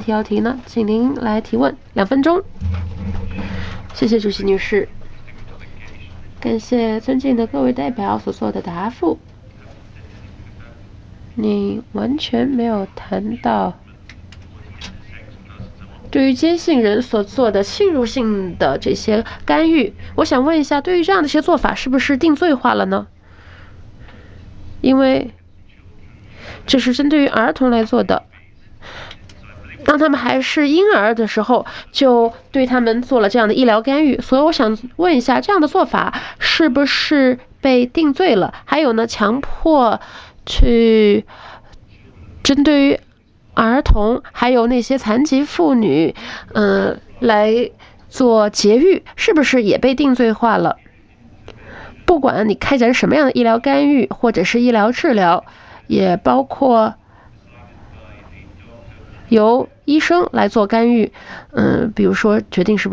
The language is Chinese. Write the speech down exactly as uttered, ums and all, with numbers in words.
题要提呢？请您来提问，两分钟。谢谢主席女士，感谢尊敬的各位代表所做的答复。你完全没有谈到对于坚信人所做的侵入性的这些干预，我想问一下，对于这样的一些做法，是不是定罪化了呢？因为这是针对于儿童来做的，当他们还是婴儿的时候，就对他们做了这样的医疗干预，所以我想问一下，这样的做法是不是被定罪了？还有呢，强迫去针对于儿童，还有那些残疾妇女，嗯、呃，来做节育，是不是也被定罪化了？不管你开展什么样的医疗干预或者是医疗治疗，也包括由医生来做干预，嗯、呃，比如说决定是不是